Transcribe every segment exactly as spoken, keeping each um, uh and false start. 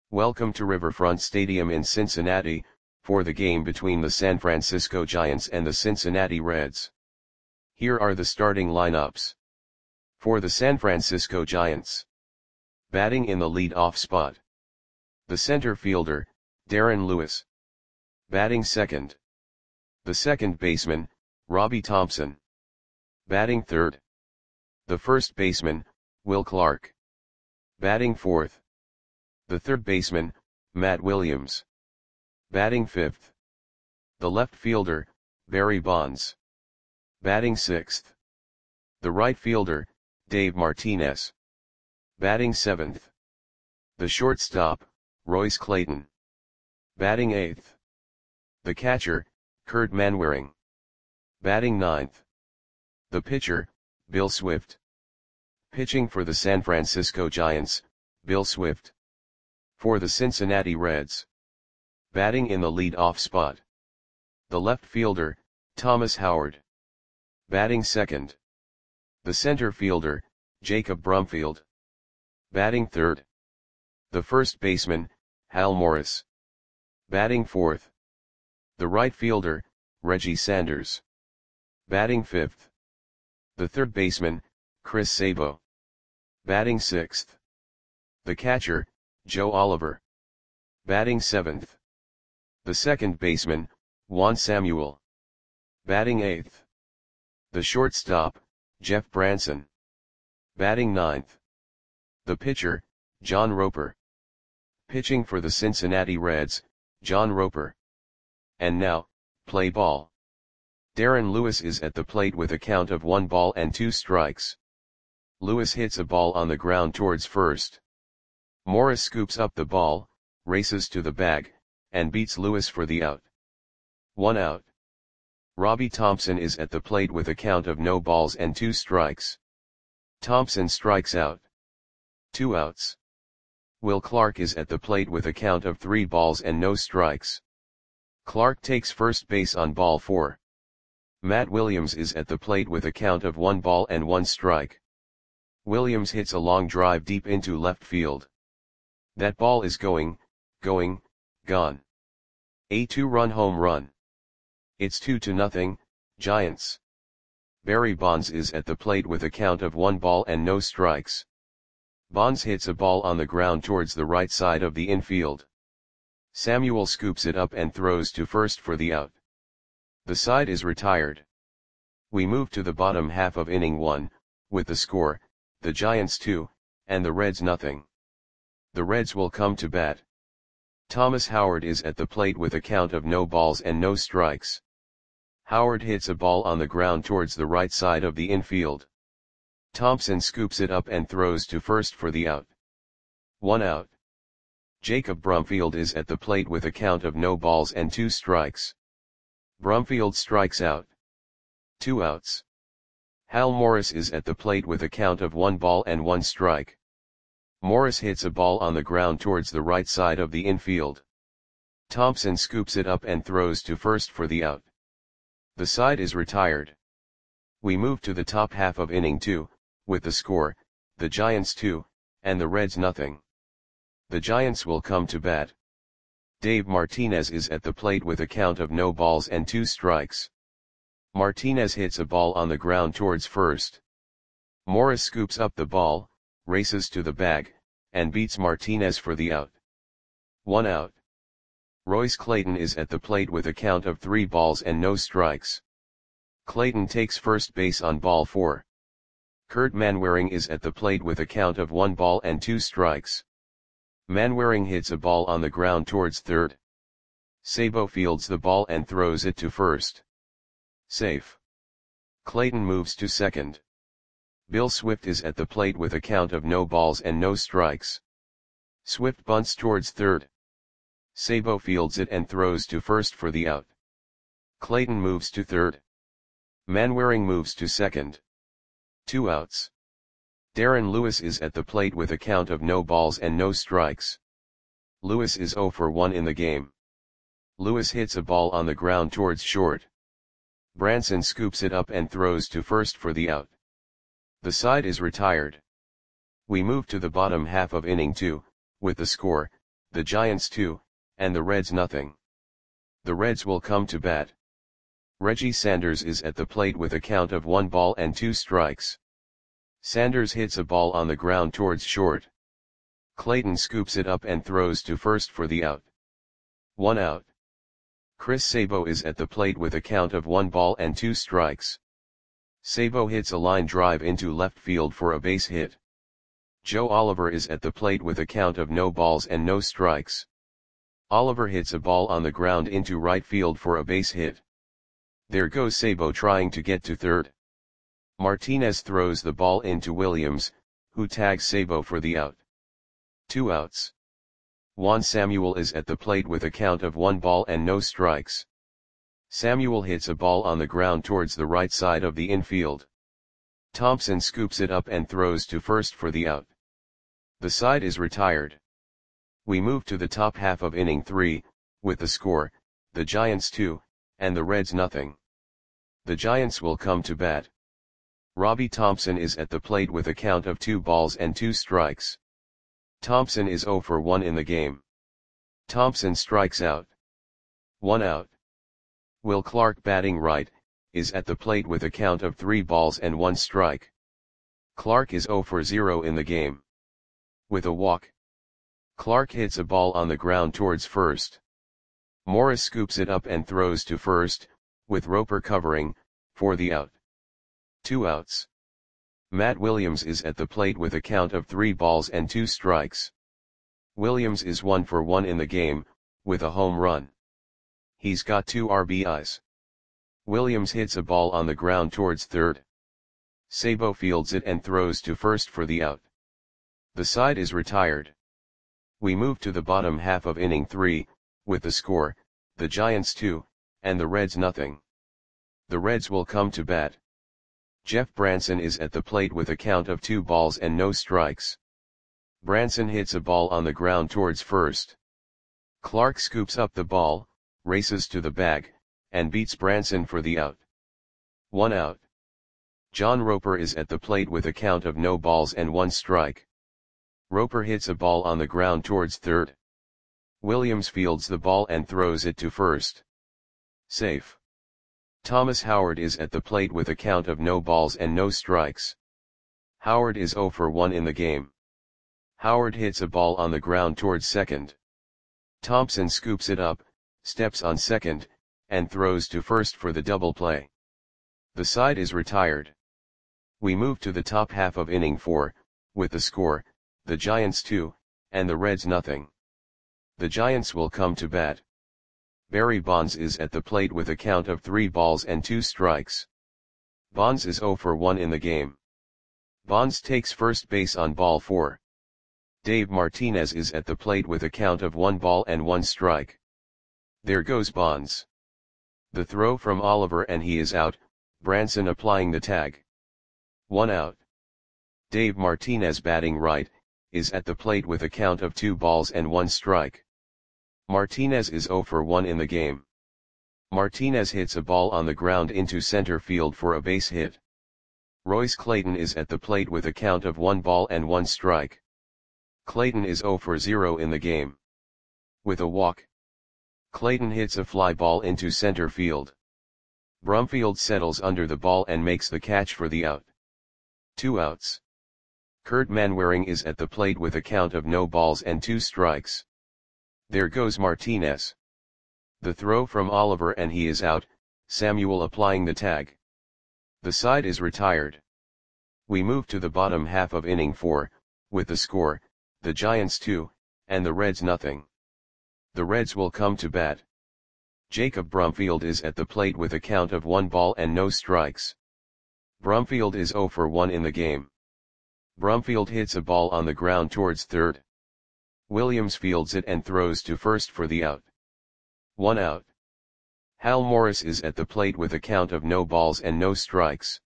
Welcome to Riverfront Stadium in Cincinnati, for the game between the San Francisco Giants and the Cincinnati Reds. Here are the starting lineups. For the San Francisco Giants. Batting in the lead-off spot. The center fielder, Darren Lewis. Batting second. The second baseman, Robbie Thompson. Batting third. The first baseman, Will Clark. Batting fourth. The third baseman, Matt Williams. Batting fifth. The left fielder, Barry Bonds. Batting sixth. The right fielder, Dave Martinez. Batting seventh. The shortstop, Royce Clayton. Batting eighth. The catcher, Kurt Manwaring. Batting ninth. The pitcher, Bill Swift. Pitching for the San Francisco Giants, Bill Swift. For the Cincinnati Reds. Batting in the lead-off spot. The left fielder, Thomas Howard. Batting second. The center fielder, Jacob Brumfield. Batting third. The first baseman, Hal Morris. Batting fourth. The right fielder, Reggie Sanders. Batting fifth. The third baseman, Chris Sabo. Batting sixth. The catcher, Joe Oliver. Batting seventh. The second baseman, Juan Samuel. Batting eighth. The shortstop, Jeff Branson. Batting ninth. The pitcher, John Roper. Pitching for the Cincinnati Reds, John Roper. And now, play ball. Darren Lewis is at the plate with a count of one ball and two strikes. Lewis hits a ball on the ground towards first. Morris scoops up the ball, races to the bag, and beats Lewis for the out. One out. Robbie Thompson is at the plate with a count of no balls and two strikes. Thompson strikes out. Two outs. Will Clark is at the plate with a count of three balls and no strikes. Clark takes first base on ball four. Matt Williams is at the plate with a count of one ball and one strike. Williams hits a long drive deep into left field. That ball is going, going, gone. A two-run home run. It's two to nothing, Giants. Barry Bonds is at the plate with a count of one ball and no strikes. Bonds hits a ball on the ground towards the right side of the infield. Samuel scoops it up and throws to first for the out. The side is retired. We move to the bottom half of inning one, with the score, the Giants two, and the Reds nothing. The Reds will come to bat. Thomas Howard is at the plate with a count of no balls and no strikes. Howard hits a ball on the ground towards the right side of the infield. Thompson scoops it up and throws to first for the out. One out. Jacob Brumfield is at the plate with a count of no balls and two strikes. Brumfield strikes out. Two outs. Hal Morris is at the plate with a count of one ball and one strike. Morris hits a ball on the ground towards the right side of the infield. Thompson scoops it up and throws to first for the out. The side is retired. We move to the top half of inning two, with the score, the Giants two, and the Reds nothing. The Giants will come to bat. Dave Martinez is at the plate with a count of no balls and two strikes. Martinez hits a ball on the ground towards first. Morris scoops up the ball, races to the bag, and beats Martinez for the out. One out. Royce Clayton is at the plate with a count of three balls and no strikes. Clayton takes first base on ball four. Kurt Manwaring is at the plate with a count of one ball and two strikes. Manwaring hits a ball on the ground towards third. Sabo fields the ball and throws it to first. Safe. Clayton moves to second. Bill Swift is at the plate with a count of no balls and no strikes. Swift bunts towards third. Sabo fields it and throws to first for the out. Clayton moves to third. Manwaring moves to second. Two outs. Darren Lewis is at the plate with a count of no balls and no strikes. Lewis is zero for one in the game. Lewis hits a ball on the ground towards short. Branson scoops it up and throws to first for the out. The side is retired. We move to the bottom half of inning two, with the score, the Giants two, and the Reds nothing. The Reds will come to bat. Reggie Sanders is at the plate with a count of one ball and two strikes. Sanders hits a ball on the ground towards short. Clayton scoops it up and throws to first for the out. One out. Chris Sabo is at the plate with a count of one ball and two strikes. Sabo hits a line drive into left field for a base hit. Joe Oliver is at the plate with a count of no balls and no strikes. Oliver hits a ball on the ground into right field for a base hit. There goes Sabo trying to get to third. Martinez throws the ball into Williams, who tags Sabo for the out. Two outs. Juan Samuel is at the plate with a count of one ball and no strikes. Samuel hits a ball on the ground towards the right side of the infield. Thompson scoops it up and throws to first for the out. The side is retired. We move to the top half of inning three, with the score, the Giants two, and the Reds nothing. The Giants will come to bat. Robbie Thompson is at the plate with a count of two balls and two strikes. Thompson is zero for one in the game. Thompson strikes out. One out. Will Clark, batting right, is at the plate with a count of three balls and one strike. Clark is zero for zero in the game. With a walk. Clark hits a ball on the ground towards first. Morris scoops it up and throws to first, with Roper covering, for the out. Two outs. Matt Williams is at the plate with a count of three balls and two strikes. Williams is one for one in the game, with a home run. He's got two R B Is. Williams hits a ball on the ground towards third. Sabo fields it and throws to first for the out. The side is retired. We move to the bottom half of inning three, with the score, the Giants two, and the Reds nothing. The Reds will come to bat. Jeff Branson is at the plate with a count of two balls and no strikes. Branson hits a ball on the ground towards first. Clark scoops up the ball, races to the bag, and beats Branson for the out. One out. John Roper is at the plate with a count of no balls and one strike. Roper hits a ball on the ground towards third. Williams fields the ball and throws it to first. Safe. Thomas Howard is at the plate with a count of no balls and no strikes. Howard is zero for one in the game. Howard hits a ball on the ground towards second. Thompson scoops it up, steps on second, and throws to first for the double play. The side is retired. We move to the top half of inning four, with the score, the Giants two, and the Reds nothing. The Giants will come to bat. Barry Bonds is at the plate with a count of three balls and two strikes. Bonds is zero for one in the game. Bonds takes first base on ball four. Dave Martinez is at the plate with a count of one ball and one strike. There goes Bonds. The throw from Oliver and he is out, Branson applying the tag. One out. Dave Martinez, batting right, is at the plate with a count of two balls and one strike. Martinez is zero for one in the game. Martinez hits a ball on the ground into center field for a base hit. Royce Clayton is at the plate with a count of one ball and one strike. Clayton is zero for zero in the game. With a walk. Clayton hits a fly ball into center field. Brumfield settles under the ball and makes the catch for the out. Two outs. Kurt Manwaring is at the plate with a count of no balls and two strikes. There goes Martinez. The throw from Oliver and he is out, Samuel applying the tag. The side is retired. We move to the bottom half of inning four, with the score, the Giants two, and the Reds nothing. The Reds will come to bat. Jacob Brumfield is at the plate with a count of one ball and no strikes. Brumfield is zero for one in the game. Brumfield hits a ball on the ground towards third. Williams fields it and throws to first for the out. One out. Hal Morris is at the plate with a count of no balls and no strikes.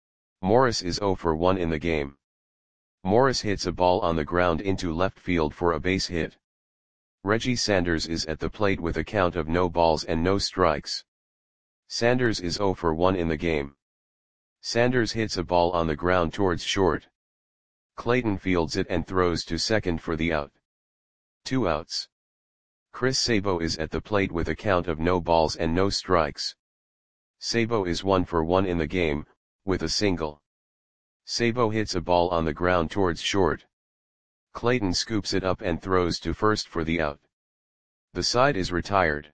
Morris is zero for one in the game. Morris hits a ball on the ground into left field for a base hit. Reggie Sanders is at the plate with a count of no balls and no strikes. Sanders is zero for one in the game. Sanders hits a ball on the ground towards short. Clayton fields it and throws to second for the out. Two outs. Chris Sabo is at the plate with a count of no balls and no strikes. Sabo is one for one in the game, with a single. Sabo hits a ball on the ground towards short. Clayton scoops it up and throws to first for the out. The side is retired.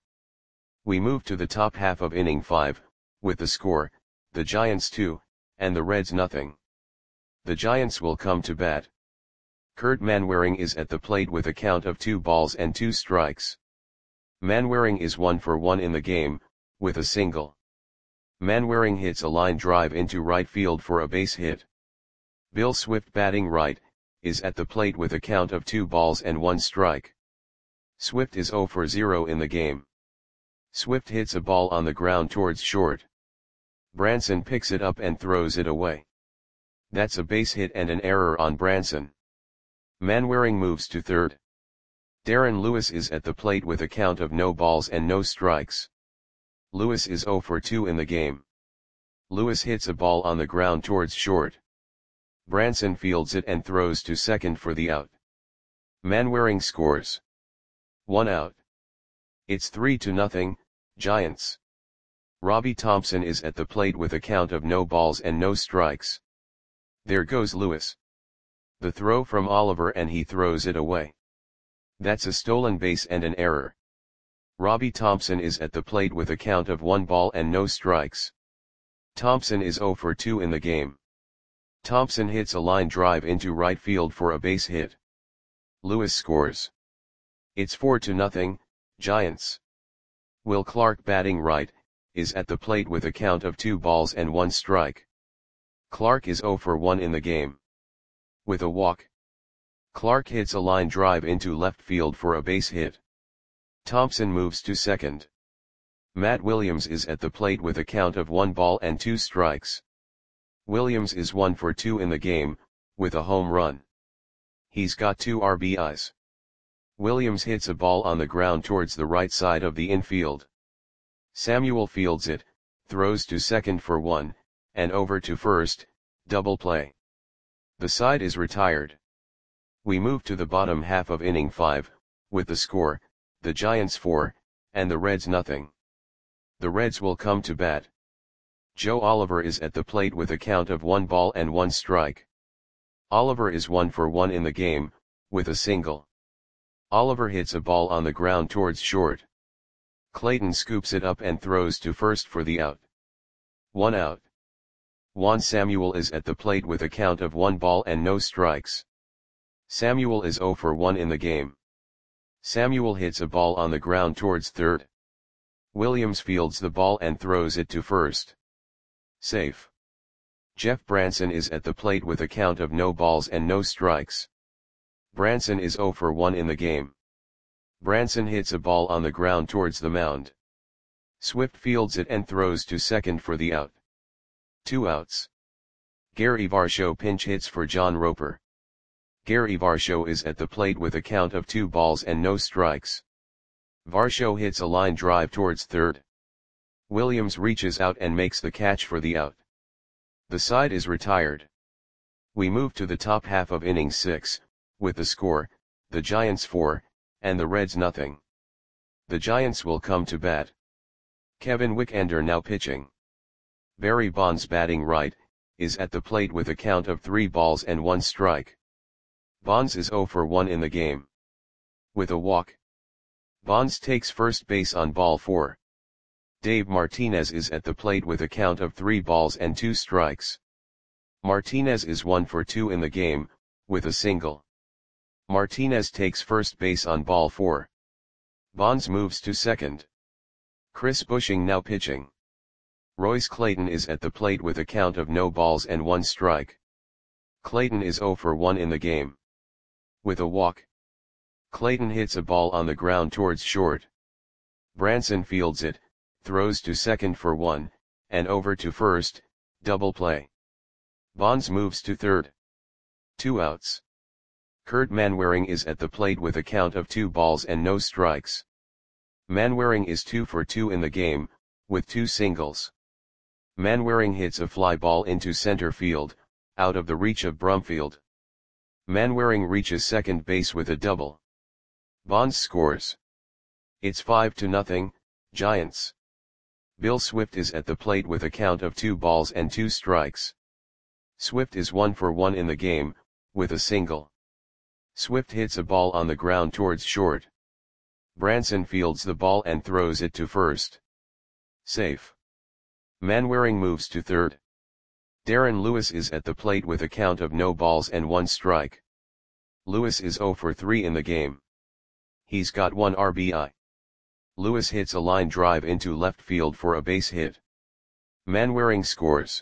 We move to the top half of inning five, with the score, the Giants two, and the Reds nothing. The Giants will come to bat. Kurt Manwaring is at the plate with a count of two balls and two strikes. Manwaring is one for one in the game, with a single. Manwaring hits a line drive into right field for a base hit. Bill Swift, batting right, is at the plate with a count of two balls and one strike. Swift is zero for zero in the game. Swift hits a ball on the ground towards short. Branson picks it up and throws it away. That's a base hit and an error on Branson. Manwaring moves to third. Darren Lewis is at the plate with a count of no balls and no strikes. Lewis is zero for two in the game. Lewis hits a ball on the ground towards short. Branson fields it and throws to second for the out. Manwaring scores. One out. It's three to nothing, Giants. Robbie Thompson is at the plate with a count of no balls and no strikes. There goes Lewis. The throw from Oliver and he throws it away. That's a stolen base and an error. Robbie Thompson is at the plate with a count of one ball and no strikes. Thompson is zero for two in the game. Thompson hits a line drive into right field for a base hit. Lewis scores. It's four to nothing, Giants. Will Clark, batting right, is at the plate with a count of two balls and one strike. Clark is zero for one in the game. With a walk. Clark hits a line drive into left field for a base hit. Thompson moves to second. Matt Williams is at the plate with a count of one ball and two strikes. Williams is one for two in the game, with a home run. He's got two R B Is. Williams hits a ball on the ground towards the right side of the infield. Samuel fields it, throws to second for one, and over to first, double play. The side is retired. We move to the bottom half of inning five, with the score, the Giants four, and the Reds nothing. The Reds will come to bat. Joe Oliver is at the plate with a count of one ball and one strike. Oliver is one for one in the game, with a single. Oliver hits a ball on the ground towards short. Clayton scoops it up and throws to first for the out. One out. Juan Samuel is at the plate with a count of one ball and no strikes. Samuel is zero for one in the game. Samuel hits a ball on the ground towards third. Williams fields the ball and throws it to first. Safe. Jeff Branson is at the plate with a count of no balls and no strikes. Branson is zero for one in the game. Branson hits a ball on the ground towards the mound. Swift fields it and throws to second for the out. Two outs. Gary Varsho pinch hits for John Roper. Gary Varsho is at the plate with a count of two balls and no strikes. Varsho hits a line drive towards third. Williams reaches out and makes the catch for the out. The side is retired. We move to the top half of inning six, with the score, the Giants four, and the Reds nothing. The Giants will come to bat. Kevin Wickender now pitching. Barry Bonds, batting right, is at the plate with a count of three balls and one strike. Bonds is zero for one in the game. With a walk. Bonds takes first base on ball four. Dave Martinez is at the plate with a count of three balls and two strikes. Martinez is one for two in the game, with a single. Martinez takes first base on ball four. Bonds moves to second. Chris Bushing now pitching. Royce Clayton is at the plate with a count of no balls and one strike. Clayton is zero for one in the game. With a walk. Clayton hits a ball on the ground towards short. Branson fields it, throws to second for one, and over to first, double play. Bonds moves to third. Two outs. Kurt Manwaring is at the plate with a count of two balls and no strikes. Manwaring is two for two in the game, with two singles. Manwaring hits a fly ball into center field, out of the reach of Brumfield. Manwaring reaches second base with a double. Bonds scores. It's five to nothing, Giants. Bill Swift is at the plate with a count of two balls and two strikes. Swift is one for one in the game, with a single. Swift hits a ball on the ground towards short. Branson fields the ball and throws it to first. Safe. Manwaring moves to third. Darren Lewis is at the plate with a count of no balls and one strike. Lewis is zero for three in the game. He's got one R B I. Lewis hits a line drive into left field for a base hit. Manwaring scores.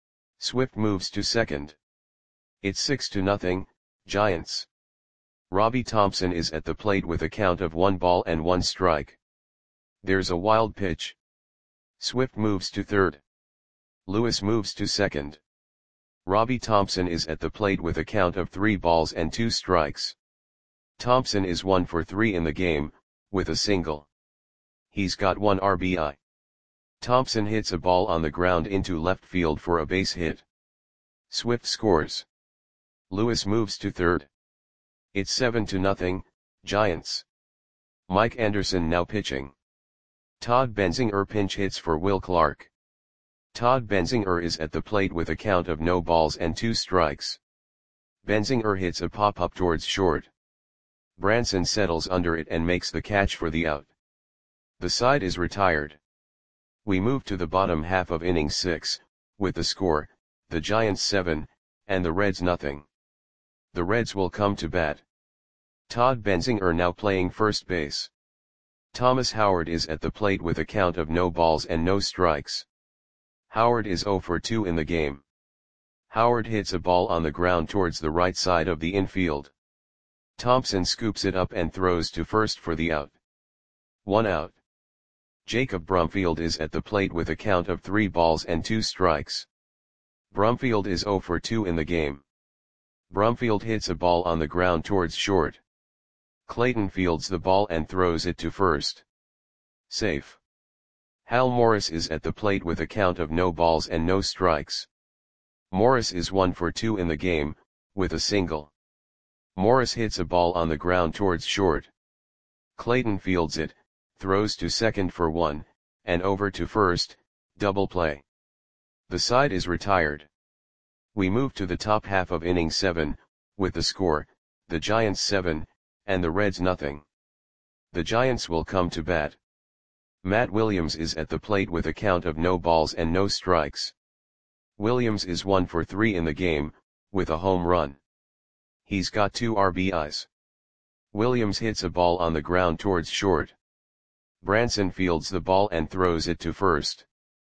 Swift moves to second. It's six to nothing, Giants. Robbie Thompson is at the plate with a count of one ball and one strike. There's a wild pitch. Swift moves to third. Lewis moves to second. Robbie Thompson is at the plate with a count of three balls and two strikes. Thompson is one for three in the game, with a single. He's got one R B I. Thompson hits a ball on the ground into left field for a base hit. Swift scores. Lewis moves to third. It's seven to nothing, Giants. Mike Anderson now pitching. Todd Benzinger pinch hits for Will Clark. Todd Benzinger is at the plate with a count of no balls and two strikes. Benzinger hits a pop-up towards short. Branson settles under it and makes the catch for the out. The side is retired. We move to the bottom half of inning six, with the score, the Giants seven, and the Reds nothing. The Reds will come to bat. Todd Benzinger now playing first base. Thomas Howard is at the plate with a count of no balls and no strikes. Howard is zero for two in the game. Howard hits a ball on the ground towards the right side of the infield. Thompson scoops it up and throws to first for the out. One out. Jacob Brumfield is at the plate with a count of three balls and two strikes. Brumfield is zero for two in the game. Brumfield hits a ball on the ground towards short. Clayton fields the ball and throws it to first. Safe. Hal Morris is at the plate with a count of no balls and no strikes. Morris is one for two in the game, with a single. Morris hits a ball on the ground towards short. Clayton fields it, throws to second for one, and over to first, double play. The side is retired. We move to the top half of inning seven, with the score, the Giants seven, and the Reds nothing. The Giants will come to bat. Matt Williams is at the plate with a count of no balls and no strikes. Williams is one for three in the game, with a home run. He's got two R B Is. Williams hits a ball on the ground towards short. Branson fields the ball and throws it to first.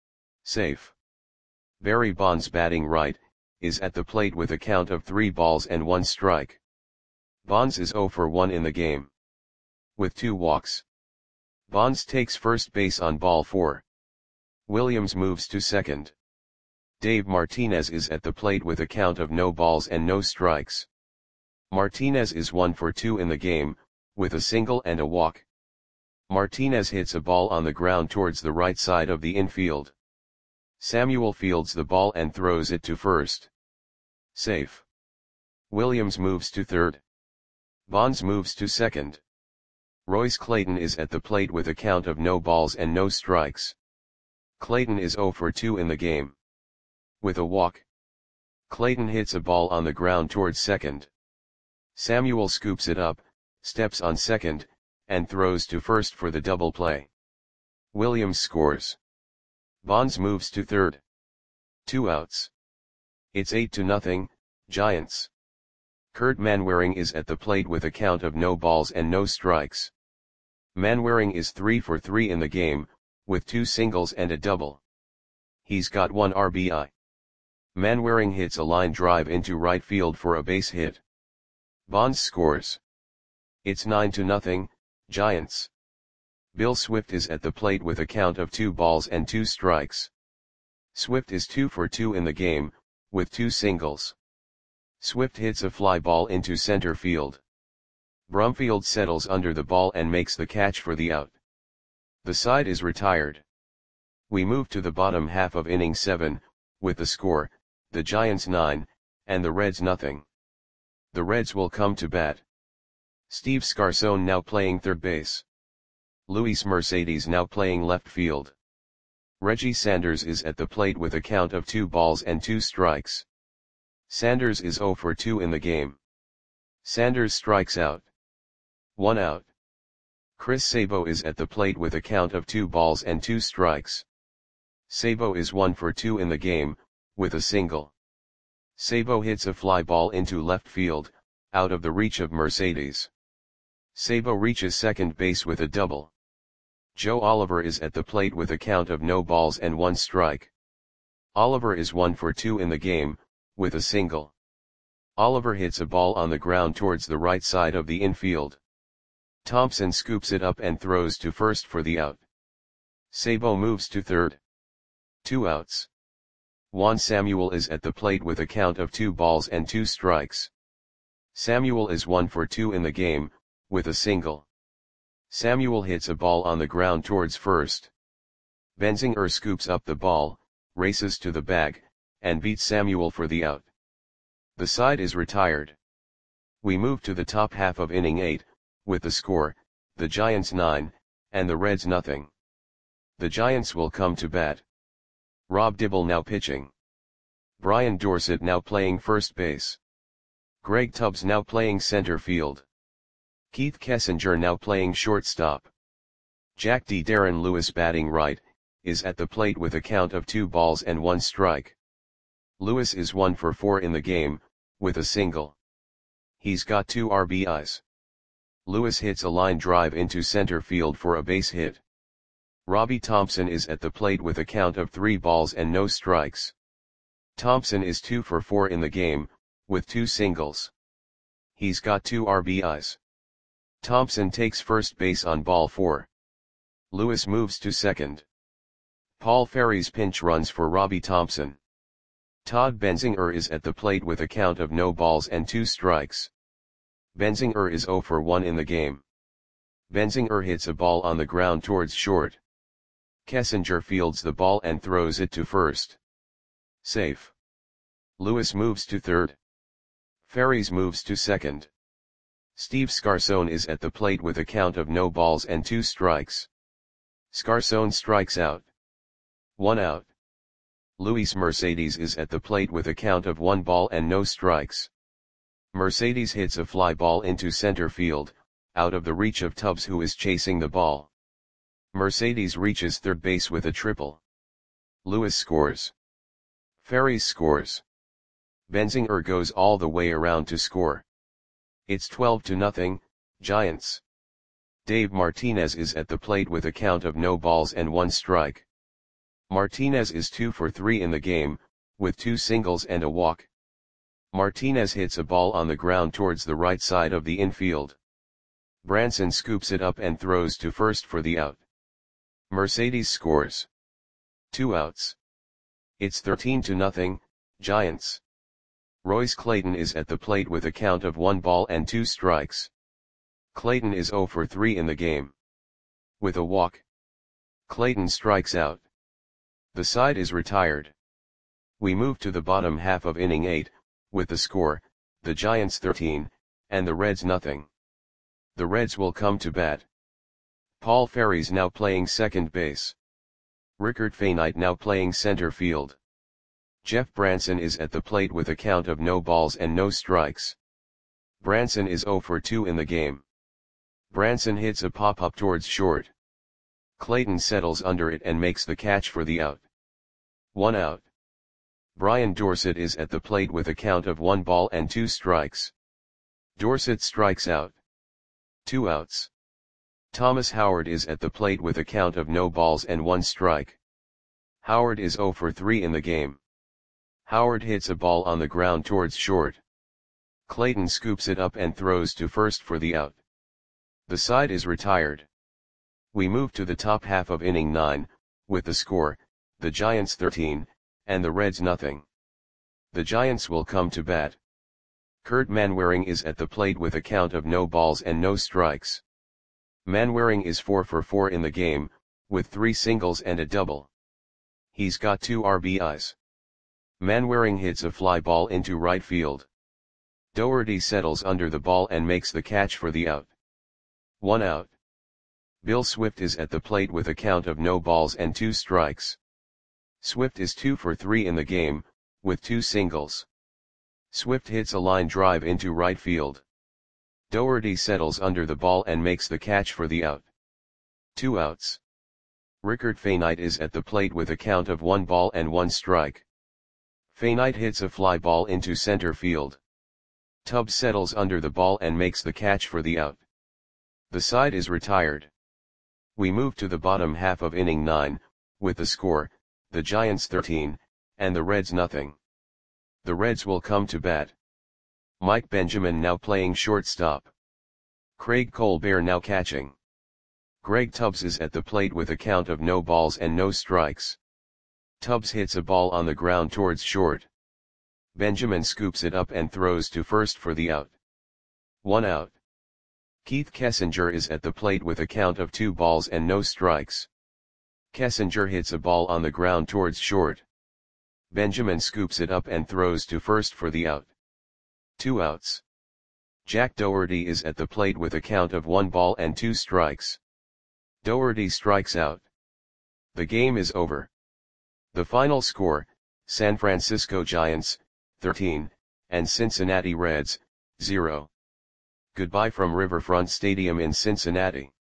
Safe. Barry Bonds batting right, is at the plate with a count of three balls and one strike. Bonds is zero for one in the game. With two walks. Bonds takes first base on ball four. Williams moves to second. Dave Martinez is at the plate with a count of no balls and no strikes. Martinez is one for two in the game, with a single and a walk. Martinez hits a ball on the ground towards the right side of the infield. Samuel fields the ball and throws it to first. Safe. Williams moves to third. Bonds moves to second. Royce Clayton is at the plate with a count of no balls and no strikes. Clayton is zero for two in the game. With a walk. Clayton hits a ball on the ground towards second. Samuel scoops it up, steps on second, and throws to first for the double play. Williams scores. Bonds moves to third. Two outs. It's eight to nothing, Giants. Kurt Manwaring is at the plate with a count of no balls and no strikes. Manwaring is three for three in the game, with two singles and a double. He's got one R B I. Manwaring hits a line drive into right field for a base hit. Bonds scores. It's nine to nothing, Giants. Bill Swift is at the plate with a count of two balls and two strikes. Swift is two for two in the game, with two singles. Swift hits a fly ball into center field. Brumfield settles under the ball and makes the catch for the out. The side is retired. We move to the bottom half of inning seven, with the score, the Giants nine, and the Reds nothing. The Reds will come to bat. Steve Scarcone now playing third base. Luis Mercedes now playing left field. Reggie Sanders is at the plate with a count of two balls and two strikes. Sanders is zero for two in the game. Sanders strikes out. One out. Chris Sabo is at the plate with a count of two balls and two strikes. Sabo is one for two in the game, with a single. Sabo hits a fly ball into left field, out of the reach of Mercedes. Sabo reaches second base with a double. Joe Oliver is at the plate with a count of no balls and one strike. Oliver is one for two in the game, with a single. Oliver hits a ball on the ground towards the right side of the infield. Thompson scoops it up and throws to first for the out. Sabo moves to third. Two outs. Juan Samuel is at the plate with a count of two balls and two strikes. Samuel is one for two in the game, with a single. Samuel hits a ball on the ground towards first. Benzinger scoops up the ball, races to the bag, and beats Samuel for the out. The side is retired. We move to the top half of inning eight, with the score, the Giants nine, and the Reds nothing. The Giants will come to bat. Rob Dibble now pitching. Brian Dorsett now playing first base. Greg Tubbs now playing center field. Keith Kessinger now playing shortstop. Jack D. Darren Lewis batting right, is at the plate with a count of two balls and one strike. Lewis is one for four in the game, with a single. He's got two R B Is. Lewis hits a line drive into center field for a base hit. Robbie Thompson is at the plate with a count of three balls and no strikes. Thompson is two for four in the game, with two singles. He's got two R B Is. Thompson takes first base on ball four. Lewis moves to second. Paul Ferries pinch runs for Robbie Thompson. Todd Benzinger is at the plate with a count of no balls and two strikes. Benzinger is zero for one in the game. Benzinger hits a ball on the ground towards short. Kessinger fields the ball and throws it to first. Safe. Lewis moves to third. Ferries moves to second. Steve Scarson is at the plate with a count of no balls and two strikes. Scarson strikes out. One out. Luis Mercedes is at the plate with a count of one ball and no strikes. Mercedes hits a fly ball into center field, out of the reach of Tubbs who is chasing the ball. Mercedes reaches third base with a triple. Lewis scores. Ferries scores. Benzinger goes all the way around to score. It's twelve to nothing, Giants. Dave Martinez is at the plate with a count of no balls and one strike. Martinez is two for three in the game, with two singles and a walk. Martinez hits a ball on the ground towards the right side of the infield. Branson scoops it up and throws to first for the out. Mercedes scores. Two outs. It's thirteen to nothing, Giants. Royce Clayton is at the plate with a count of one ball and two strikes. Clayton is zero for three in the game. With a walk. Clayton strikes out. The side is retired. We move to the bottom half of inning eight, with the score, the Giants thirteen, and the Reds nothing. The Reds will come to bat. Paul Ferries now playing second base. Rickard Fainite now playing center field. Jeff Branson is at the plate with a count of no balls and no strikes. Branson is zero for two in the game. Branson hits a pop-up towards short. Clayton settles under it and makes the catch for the out. One out. Brian Dorsett is at the plate with a count of one ball and two strikes. Dorsett strikes out. Two outs. Thomas Howard is at the plate with a count of no balls and one strike. Howard is zero for three in the game. Howard hits a ball on the ground towards short. Clayton scoops it up and throws to first for the out. The side is retired. We move to the top half of inning nine, with the score, the Giants thirteen, and the Reds nothing. The Giants will come to bat. Kurt Manwaring is at the plate with a count of no balls and no strikes. Manwaring is four for four in the game, with three singles and a double. He's got two R B Is. Manwaring hits a fly ball into right field. Doherty settles under the ball and makes the catch for the out. One out. Bill Swift is at the plate with a count of no balls and two strikes. Swift is two for three in the game, with two singles. Swift hits a line drive into right field. Doherty settles under the ball and makes the catch for the out. Two outs. Rickard Faynight is at the plate with a count of one ball and one strike. Faynight hits a fly ball into center field. Tubbs settles under the ball and makes the catch for the out. The side is retired. We move to the bottom half of inning nine, with the score, the Giants thirteen, and the Reds nothing. The Reds will come to bat. Mike Benjamin now playing shortstop. Craig Colbert now catching. Greg Tubbs is at the plate with a count of no balls and no strikes. Tubbs hits a ball on the ground towards short. Benjamin scoops it up and throws to first for the out. One out. Keith Kessinger is at the plate with a count of two balls and no strikes. Kessinger hits a ball on the ground towards short. Benjamin scoops it up and throws to first for the out. Two outs. Jack Doherty is at the plate with a count of one ball and two strikes. Doherty strikes out. The game is over. The final score, San Francisco Giants, thirteen, and Cincinnati Reds, zero. Goodbye from Riverfront Stadium in Cincinnati.